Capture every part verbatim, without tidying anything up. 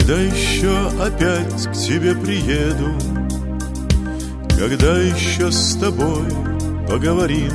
Когда еще опять к тебе приеду, когда еще с тобой поговорим,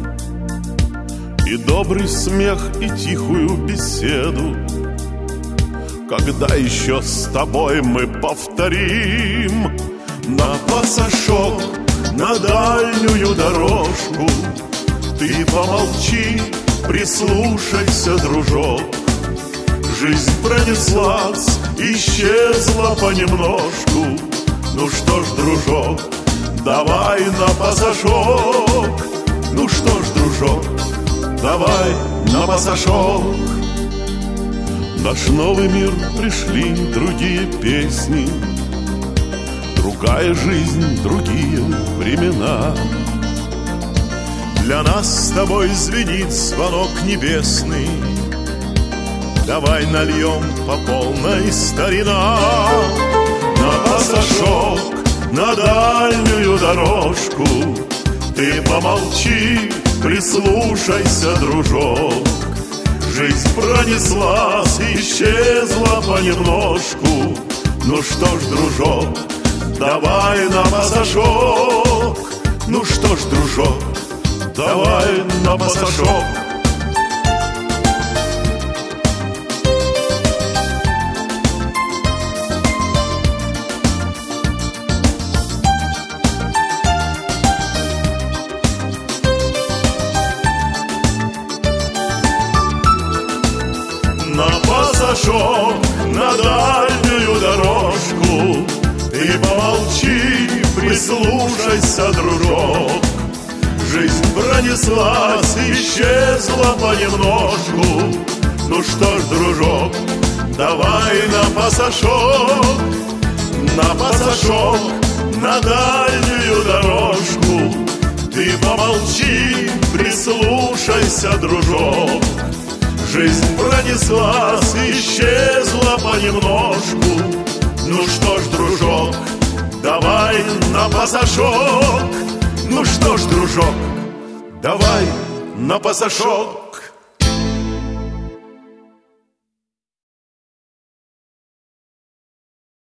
и добрый смех, и тихую беседу, когда еще с тобой мы повторим на пасашок, на дальнюю дорожку. Ты помолчи, прислушайся, дружок. Жизнь пронеслась, исчезла понемножку. Ну что ж, дружок, давай на пасашок. Ну что ж, дружок, давай на пасашок. В наш новый мир пришли другие песни, другая жизнь, другие времена. Для нас с тобой звенит звонок небесный. Давай нальем по полной, старина, на пасашок, на дальнюю дорожку. Ты помолчи, прислушайся, дружок. Жизнь пронеслась, исчезла понемножку. Ну что ж, дружок, давай на пасашок. Ну что ж, дружок, давай на пасашок. На пасашок, на дальнюю дорожку. Ты помолчи, прислушайся, дружок. Жизнь пронеслась, исчезла понемножку. Ну что ж, дружок, давай на пасашок. На пасашок, на дальнюю дорожку. Ты помолчи, прислушайся, дружок. Жизнь пронеслась, исчезла понемножку. Ну что ж, дружок, давай на пасашок. Ну что ж, дружок, давай на пасашок.